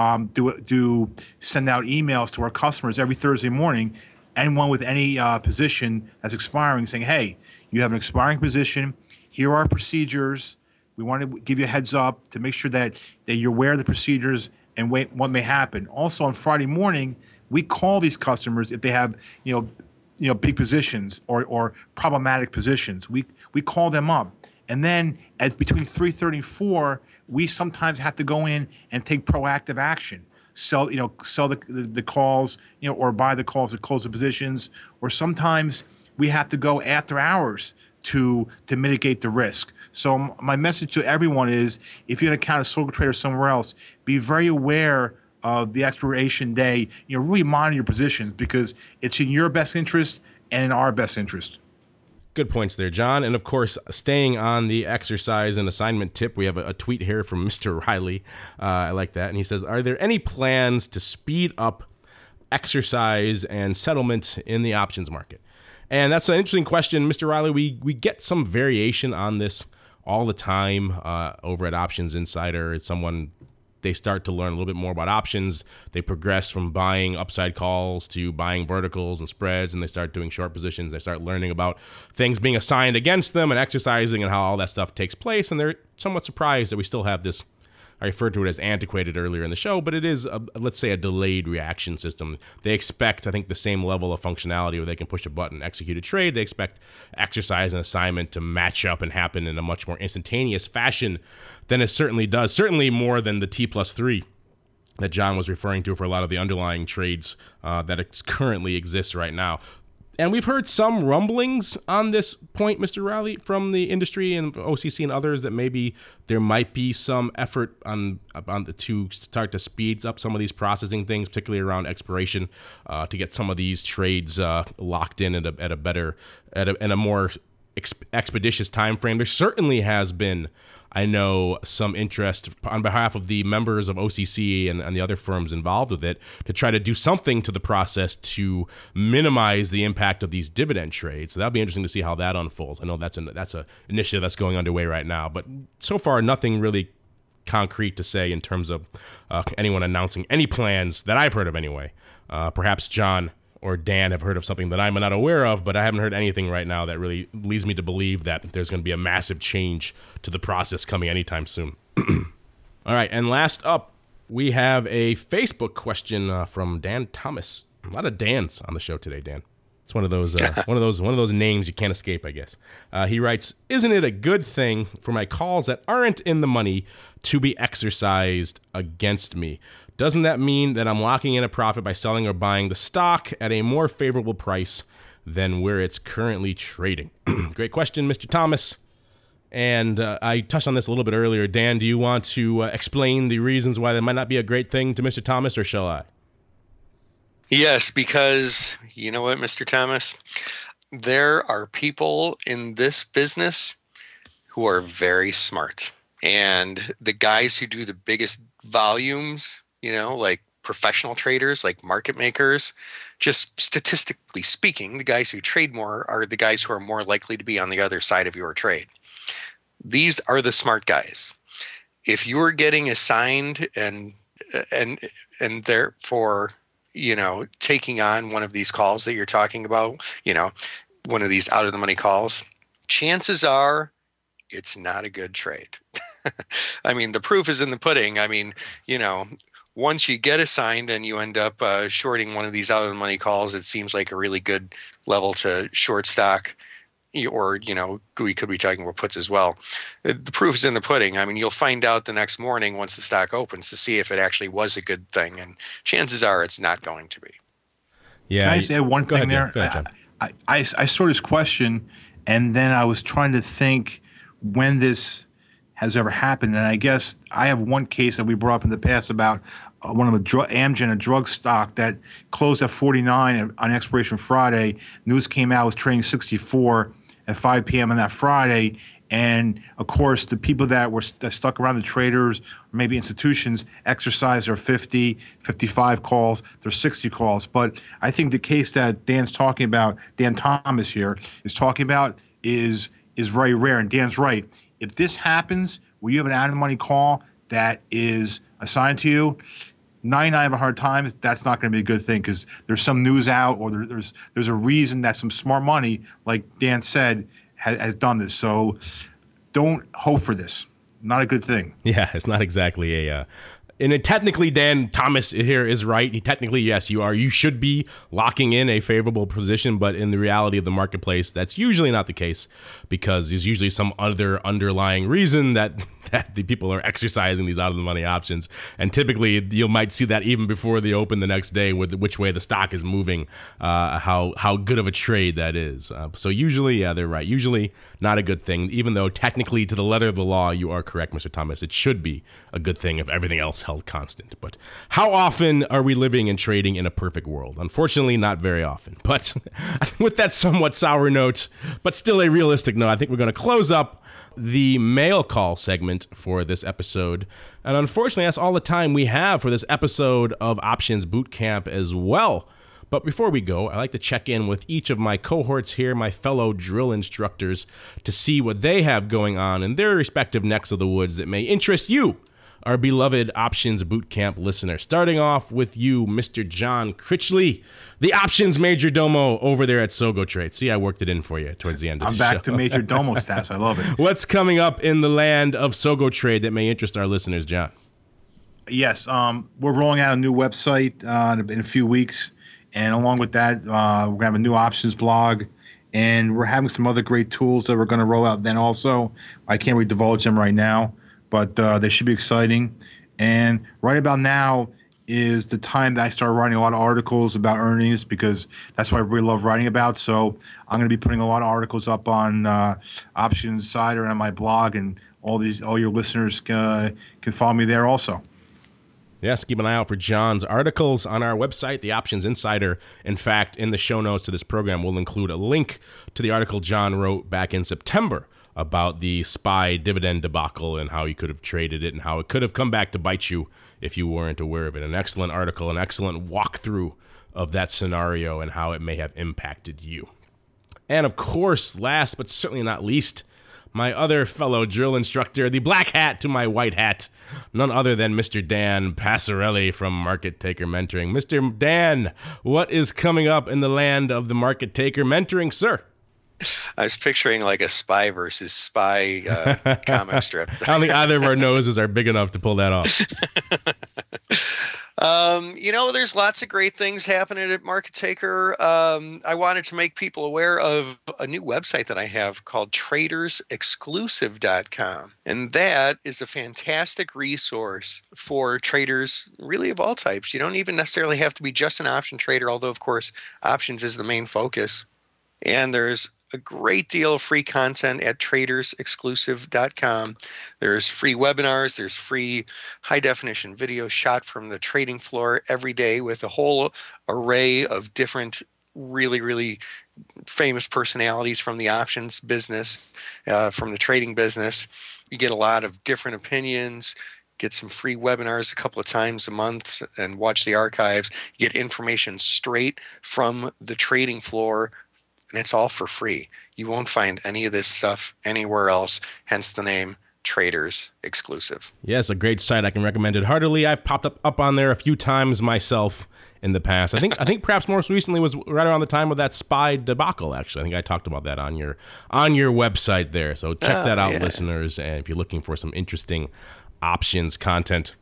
do send out emails to our customers every Thursday morning. Anyone with any position that's expiring, saying, "Hey, you have an expiring position. Here are our procedures. We want to give you a heads up to make sure that you're aware of the procedures and what may happen." Also, on Friday morning, we call these customers if they have, big positions or problematic positions. We call them up, and then between 3:30 and 4, we sometimes have to go in and take proactive action. Sell the calls, or buy the calls to close the positions, or sometimes we have to go after hours to mitigate the risk. So my message to everyone is, if you're an account at Sogo Trade or somewhere else, be very aware of the expiration day. Really monitor your positions, because it's in your best interest and in our best interest. Good points there, John. And of course, staying on the exercise and assignment tip, we have a tweet here from Mr. Riley. I like that. And he says, are there any plans to speed up exercise and settlement in the options market? And that's an interesting question, Mr. Riley. We get some variation on this all the time over at Options Insider. It's they start to learn a little bit more about options. They progress from buying upside calls to buying verticals and spreads, and they start doing short positions. They start learning about things being assigned against them and exercising and how all that stuff takes place, and they're somewhat surprised that we still have this. I referred to it as antiquated earlier in the show, but it is, let's say, a delayed reaction system. They expect, I think, the same level of functionality where they can push a button, execute a trade. They expect exercise and assignment to match up and happen in a much more instantaneous fashion than it certainly does, certainly more than the T+3 that John was referring to for a lot of the underlying trades that currently exists right now. And we've heard some rumblings on this point, Mr. Riley, from the industry and OCC and others that maybe there might be some effort to start to speed up some of these processing things, particularly around expiration, to get some of these trades locked in at a more expeditious time frame. There certainly has been, I know, some interest on behalf of the members of OCC and the other firms involved with it to try to do something to the process to minimize the impact of these dividend trades. So that'll be interesting to see how that unfolds. I know that's an initiative that's going underway right now, but so far nothing really concrete to say in terms of anyone announcing any plans that I've heard of anyway. Perhaps John or Dan have heard of something that I'm not aware of, but I haven't heard anything right now that really leads me to believe that there's going to be a massive change to the process coming anytime soon. All right, and last up, we have a Facebook question from Dan Thomas. A lot of Dans on the show today, Dan. It's one of those names you can't escape, I guess. He writes, "Isn't it a good thing for my calls that aren't in the money to be exercised against me? Doesn't that mean that I'm locking in a profit by selling or buying the stock at a more favorable price than where it's currently trading?" Great question, Mr. Thomas. And I touched on this a little bit earlier. Dan, do you want to explain the reasons why that might not be a great thing to Mr. Thomas, or shall I? Yes, because you know what, Mr. Thomas? There are people in this business who are very smart. And the guys who do the biggest volumes, like professional traders, like market makers, just statistically speaking, the guys who trade more are the guys who are more likely to be on the other side of your trade. These are the smart guys. If you're getting assigned and therefore, taking on one of these calls that you're talking about, one of these out of the money calls, chances are it's not a good trade. I mean, the proof is in the pudding. I mean, once you get assigned and you end up shorting one of these out of the money calls, it seems like a really good level to short stock, or, we could be talking about puts as well. The proof is in the pudding. I mean, you'll find out the next morning once the stock opens to see if it actually was a good thing. And chances are it's not going to be. Yeah. Can I just add one thing there? Go ahead, John. I saw this question, and then I was trying to think when this has ever happened. And I guess I have one case that we brought up in the past about one of the Amgen, a drug stock that closed at 49 on expiration Friday. News came out, was trading 64 at 5 p.m. on that Friday. And of course, the people that stuck around, the traders, or maybe institutions, exercised their 50, 55 calls, their 60 calls. But I think the case that Dan's talking about, Dan Thomas here, is talking about is very rare. And Dan's right. If this happens, where you have an out-of-the-money call that is assigned to you, 99 of 100 times, that's not going to be a good thing, because there's some news out, or there's a reason that some smart money, like Dan said, has done this. So don't hope for this. Not a good thing. Yeah, it's not exactly a and technically, Dan Thomas here is right. Technically, yes, you should be locking in a favorable position, but in the reality of the marketplace, that's usually not the case, because there's usually some other underlying reason that the people are exercising these out-of-the-money options. And typically, you might see that even before they open the next day, with which way the stock is moving, how good of a trade that is. So usually, yeah, they're right. Usually not a good thing, even though technically to the letter of the law, you are correct, Mr. Thomas. It should be a good thing if everything else held constant. But how often are we living and trading in a perfect world? Unfortunately, not very often. But with that somewhat sour note, but still a realistic note, I think we're going to close up the mail call segment for this episode. And unfortunately, that's all the time we have for this episode of Options Bootcamp as well. But before we go, I like to check in with each of my cohorts here, my fellow drill instructors, to see what they have going on in their respective necks of the woods that may interest you, our beloved Options Bootcamp listener. Starting off with you, Mr. John Critchley, the Options Major Domo over there at Sogo Trade. See, I worked it in for you towards the end of the show. I'm back to Major Domo stats. I love it. What's coming up in the land of Sogo Trade that may interest our listeners, John? Yes, we're rolling out a new website in a few weeks. And along with that, we're going to have a new options blog. And we're having some other great tools that we're going to roll out then also. I can't really divulge them right now, but they should be exciting. And right about now is the time that I start writing a lot of articles about earnings, because that's what I really love writing about. So I'm going to be putting a lot of articles up on Options Insider and on my blog, and all your listeners can follow me there also. Yes, keep an eye out for John's articles on our website, the Options Insider. In fact, in the show notes to this program, we'll include a link to the article John wrote back in September about the SPY dividend debacle and how you could have traded it and how it could have come back to bite you if you weren't aware of it. An excellent article, an excellent walkthrough of that scenario and how it may have impacted you. And of course, last but certainly not least, my other fellow drill instructor, the black hat to my white hat, none other than Mr. Dan Passarelli from Market Taker Mentoring. Mr. Dan, what is coming up in the land of the Market Taker Mentoring, sir? I was picturing like a Spy versus Spy comic strip. I don't think either of our noses are big enough to pull that off. There's lots of great things happening at Market Taker. I wanted to make people aware of a new website that I have called TradersExclusive.com. And that is a fantastic resource for traders really of all types. You don't even necessarily have to be just an option trader, although, of course, options is the main focus. And there's a great deal of free content at TradersExclusive.com. There's free webinars. There's free high-definition videos shot from the trading floor every day with a whole array of different really, really famous personalities from the options business, from the trading business. You get a lot of different opinions. Get some free webinars a couple of times a month and watch the archives. You get information straight from the trading floor. And it's all for free. You won't find any of this stuff anywhere else, hence the name Traders Exclusive. Yes, a great site. I can recommend it heartily. I've popped up on there a few times myself in the past. I think perhaps most recently was right around the time of that SPY debacle, actually. I think I talked about that on your website there. So check that out, listeners, and if you're looking for some interesting options content.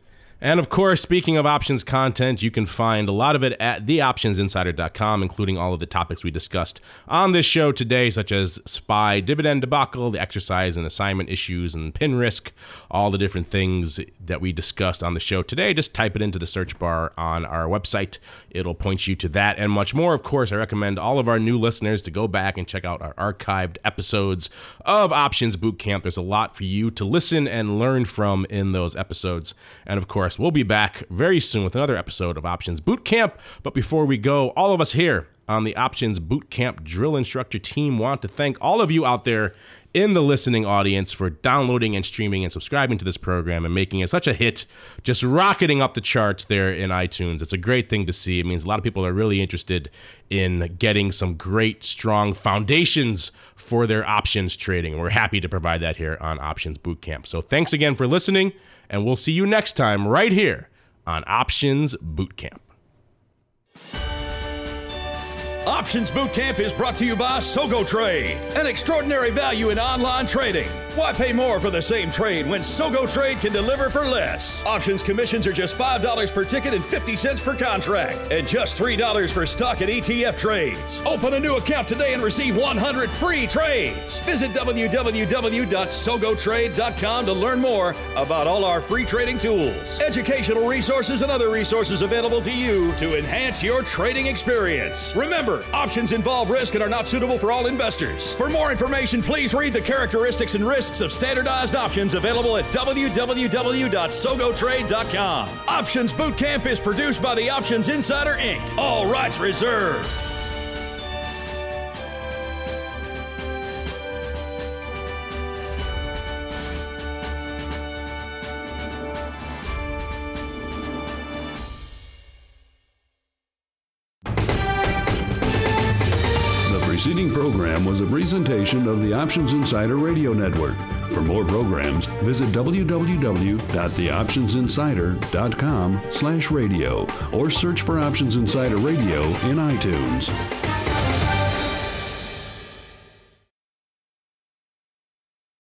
And of course, speaking of options content, you can find a lot of it at theoptionsinsider.com, including all of the topics we discussed on this show today, such as SPY dividend debacle, the exercise and assignment issues, and pin risk, all the different things that we discussed on the show today. Just type it into the search bar on our website. It'll point you to that and much more. Of course, I recommend all of our new listeners to go back and check out our archived episodes of Options Bootcamp. There's a lot for you to listen and learn from in those episodes. And of course, we'll be back very soon with another episode of Options Bootcamp. But before we go, all of us here on the Options Bootcamp drill instructor team want to thank all of you out there in the listening audience for downloading and streaming and subscribing to this program and making it such a hit, just rocketing up the charts there in iTunes. It's a great thing to see. It means a lot of people are really interested in getting some great, strong foundations for their options trading. We're happy to provide that here on Options Bootcamp. So thanks again for listening, and we'll see you next time right here on Options Bootcamp. Options Bootcamp is brought to you by Sogo Trade, an extraordinary value in online trading. Why pay more for the same trade when Sogo Trade can deliver for less? Options commissions are just $5 per ticket and 50 cents per contract, and just $3 for stock and ETF trades. Open a new account today and receive 100 free trades. Visit www.sogotrade.com to learn more about all our free trading tools, educational resources, and other resources available to you to enhance your trading experience. Remember, options involve risk and are not suitable for all investors. For more information, please read the characteristics and risks discs of standardized options available at www.sogotrade.com. Options Boot Camp is produced by the Options Insider, Inc. All rights reserved. The preceding program was a presentation of the Options Insider Radio Network. For more programs, visit www.theoptionsinsider.com/radio or search for Options Insider Radio in iTunes.